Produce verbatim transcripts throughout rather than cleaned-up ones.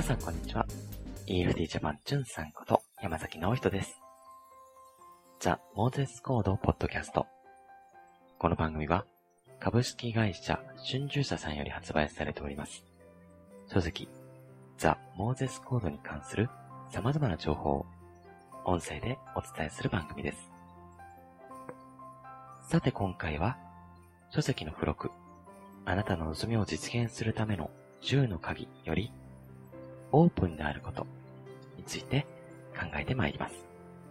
さんこんにちは。イーエフティー ジャパンじゅんさんこと山崎直人です。ザ・モーゼスコードポッドキャスト。この番組は株式会社春秋社さんより発売されております。書籍ザ・モーゼスコードに関する様々な情報を音声でお伝えする番組です。さて今回は書籍の付録、あなたの望みを実現するためのじゅうの鍵よりオープンであることについて考えてまいります。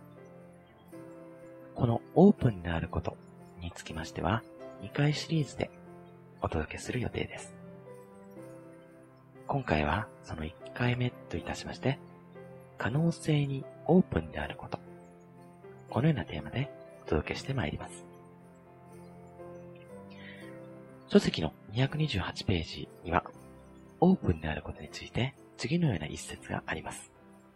このオープンであることにつきましてはにかいシリーズでお届けする予定です。今回はそのいっかいめといたしまして、可能性にオープンであること、このようなテーマでお届けしてまいります。書籍のにひゃくにじゅうはちページにはオープンであることについて次のような一節があります。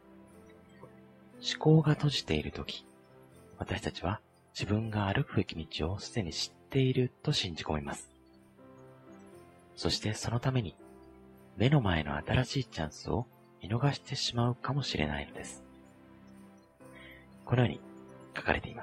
思考が閉じているとき、私たちは自分が歩くべき道をすでに知っていると信じ込みます。そしてそのために目の前の新しいチャンスを見逃してしまうかもしれないのです。このように書かれています。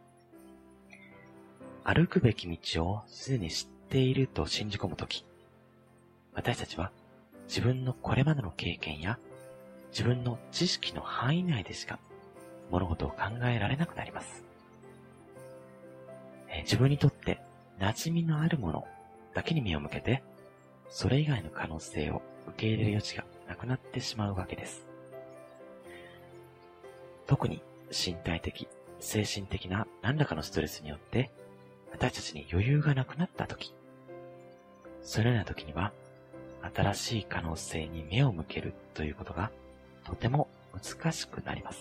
歩くべき道をすでに知っていると信じ込むとき、私たちは自分のこれまでの経験や自分の知識の範囲内でしか物事を考えられなくなります。えー、自分にとって馴染みのあるものだけに目を向けて、それ以外の可能性を受け入れる余地がなくなってしまうわけです。特に身体的、精神的な何らかのストレスによって私たちに余裕がなくなったとき、そのようなときには新しい可能性に目を向けるということがとても難しくなります。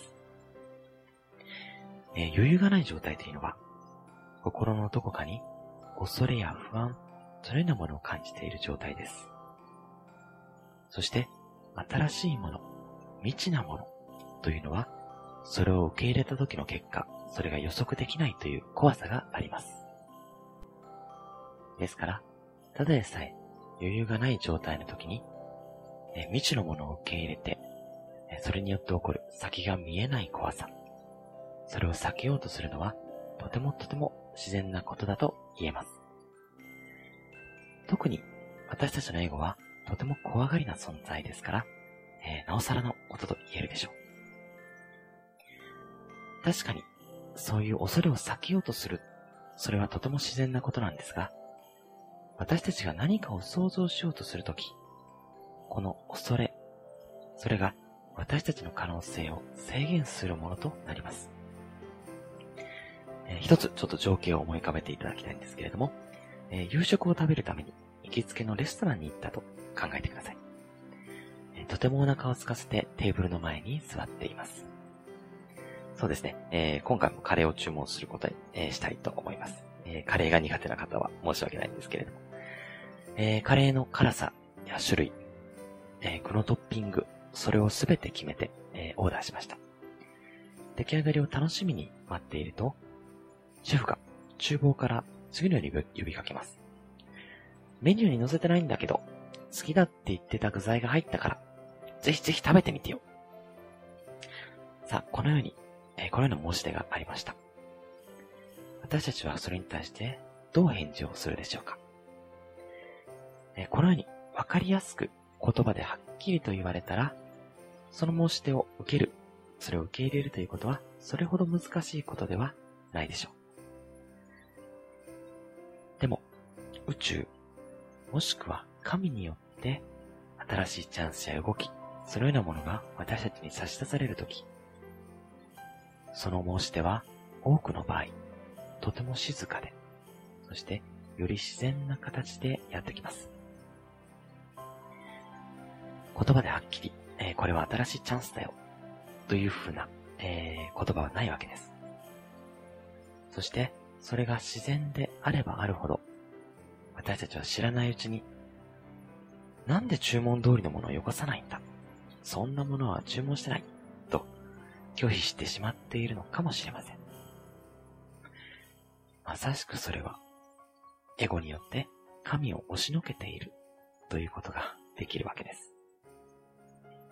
えー、余裕がない状態というのは、心のどこかに恐れや不安、そのようなものを感じている状態です。そして、新しいもの、未知なものというのは、それを受け入れた時の結果、それが予測できないという怖さがあります。ですから、ただでさえ余裕がない状態の時に、え未知のものを受け入れて、それによって起こる先が見えない怖さ、それを避けようとするのはとてもとても自然なことだと言えます。特に私たちのエゴはとても怖がりな存在ですから、えー、なおさらのことと言えるでしょう。確かにそういう恐れを避けようとする、それはとても自然なことなんですが、私たちが何かを想像しようとするとき、この恐れ、それが私たちの可能性を制限するものとなります。えー、一つちょっと情景を思い浮かべていただきたいんですけれども、えー、夕食を食べるために行きつけのレストランに行ったと考えてください。えー、とてもお腹を空かせてテーブルの前に座っています。そうですね、えー、今回もカレーを注文することに、えー、したいと思います。えー、カレーが苦手な方は申し訳ないんですけれども、えー、カレーの辛さや種類、えー、このトッピング、それをすべて決めて、えー、オーダーしました。出来上がりを楽しみに待っていると、シェフが厨房から次のように呼びかけます。メニューに載せてないんだけど、好きだって言ってた具材が入ったから、ぜひぜひ食べてみてよ。さあ、このように、えー、このような申し出がありました。私たちはそれに対してどう返事をするでしょうか。えー、このようにわかりやすく言葉ではっきりと言われたら、その申し出を受ける、それを受け入れるということは、それほど難しいことではないでしょう。でも、宇宙、もしくは神によって、新しいチャンスや動き、そのようなものが私たちに差し出されるとき、その申し出は多くの場合、とても静かで、そしてより自然な形でやってきます。言葉ではっきり、えー、これは新しいチャンスだよ、というふうな、えー、言葉はないわけです。そして、それが自然であればあるほど、私たちは知らないうちに、なんで注文通りのものをよこさないんだ、そんなものは注文してない、と拒否してしまっているのかもしれません。まさしくそれは、エゴによって神を押しのけているということができるわけです。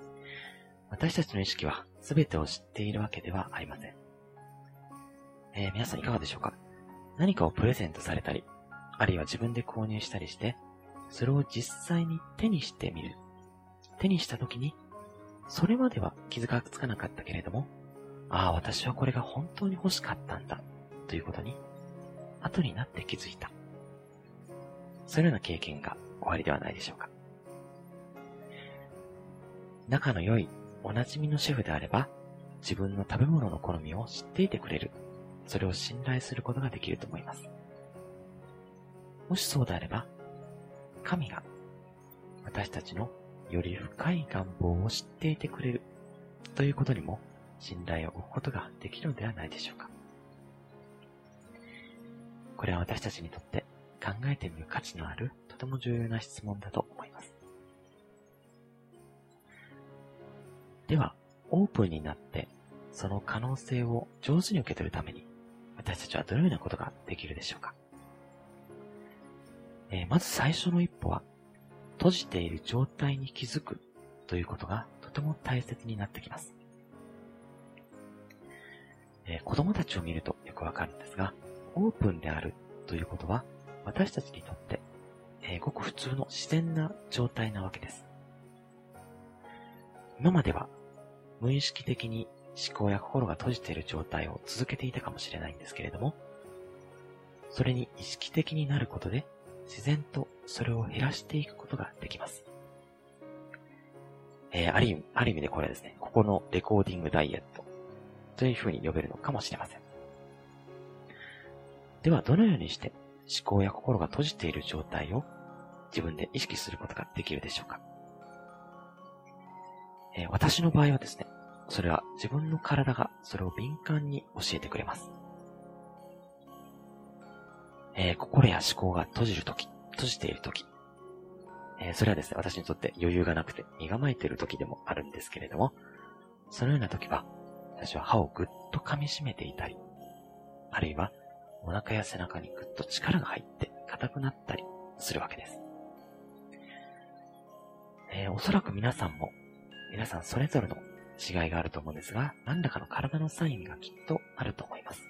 私たちの意識は全てを知っているわけではありません。えー、皆さんいかがでしょうか？何かをプレゼントされたり、あるいは自分で購入したりして、それを実際に手にしてみる。手にしたときに、それまでは気づかつかなかったけれども、ああ、私はこれが本当に欲しかったんだ、ということに、後になって気づいた。そういうような経験がおありではないでしょうか。仲の良い、おなじみのシェフであれば、自分の食べ物の好みを知っていてくれる。それを信頼することができると思います。もしそうであれば、神が私たちのより深い願望を知っていてくれるということにも信頼を置くことができるのではないでしょうか。これは私たちにとって考えてみる価値のあるとても重要な質問だと思います。では、オープンになってその可能性を上手に受け取るために私たちはどのようなことができるでしょうか。えー、まず最初の一歩は閉じている状態に気づくということがとても大切になってきます。えー、子供たちを見るとよくわかるんですが、オープンであるということは私たちにとって、えー、ごく普通の自然な状態なわけです。今までは無意識的に思考や心が閉じている状態を続けていたかもしれないんですけれども、それに意識的になることで自然とそれを減らしていくことができます。えー、ある意味、ある意味でこれはですね、ここのレコーディングダイエットというふうに呼べるのかもしれません。では、どのようにして思考や心が閉じている状態を自分で意識することができるでしょうか。えー、私の場合はですね、それは自分の体がそれを敏感に教えてくれます。えー、心や思考が閉じるとき、閉じているとき、えー、それはですね、私にとって余裕がなくて身構えているときでもあるんですけれども、そのようなときは、私は歯をぐっと噛み締めていたり、あるいはお腹や背中にぐっと力が入って硬くなったりするわけです。えー、おそらく皆さんも、皆さんそれぞれの違いがあると思うんですが、何らかの体のサインがきっとあると思います。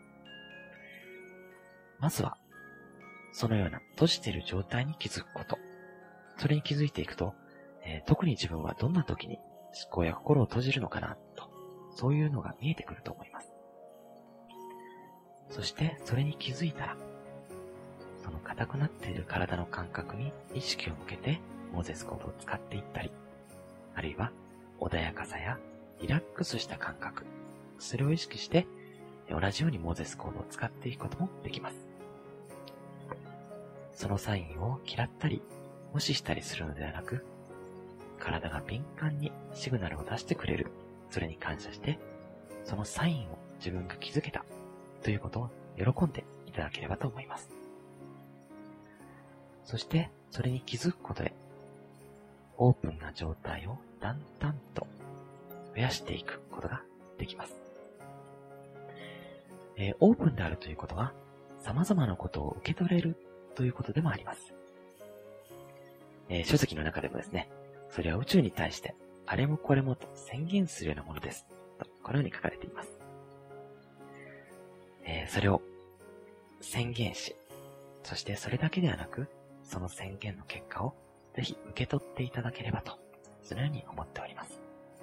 まずは、そのような閉じている状態に気づくこと。それに気づいていくと、えー、特に自分はどんな時に思考や心を閉じるのかなと、そういうのが見えてくると思います。そしてそれに気づいたら、その硬くなっている体の感覚に意識を向けてモーゼスコードを使っていったり、あるいは穏やかさやリラックスした感覚、それを意識して同じようにモーゼスコードを使っていくこともできます。そのサインを嫌ったり無視したりするのではなく、体が敏感にシグナルを出してくれる、それに感謝して、そのサインを自分が気づけたということを喜んでいただければと思います。そしてそれに気づくことで、オープンな状態をだんだんと増やしていくことができます。えー、オープンであるということは、様々なことを受け取れるということでもあります。えー、書籍の中でもですね、それは宇宙に対してあれもこれもと宣言するようなものですと、このように書かれています。えー、それを宣言し、そしてそれだけではなく、その宣言の結果をぜひ受け取っていただければと、そのように思っております。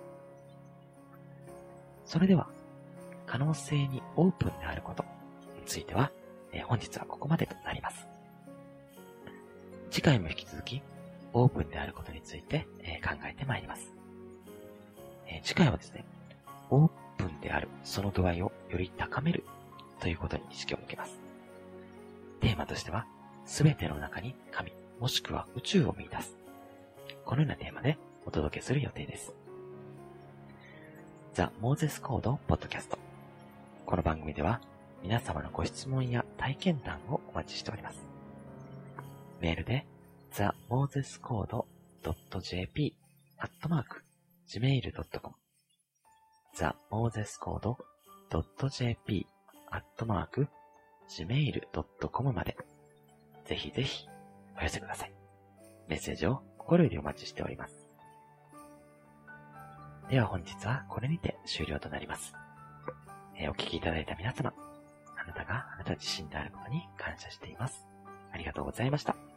それでは、可能性にオープンであることについては、えー、本日はここまでとなります。次回も引き続き、オープンであることについて、えー、考えてまいります。えー、次回はですね、オープンであるその度合いをより高めるということに意識を向けます。テーマとしては、すべての中に神、もしくは宇宙を見出す。このようなテーマでお届けする予定です。ザ・モーゼスコード・ポッドキャスト。この番組では皆様のご質問や体験談をお待ちしております。メールで ザ・モーゼスコード ドット ジェーピー アットマーク ジメイル ドットコム ザ・モーゼスコード ドット ジェーピー アットマーク ジメイル ドットコム までぜひぜひお寄せください。メッセージを心よりお待ちしております。 では本日はこれにて終了となります。えー、お聞きいただいた皆様、あなたがあなた自身であることに感謝しています。ありがとうございました。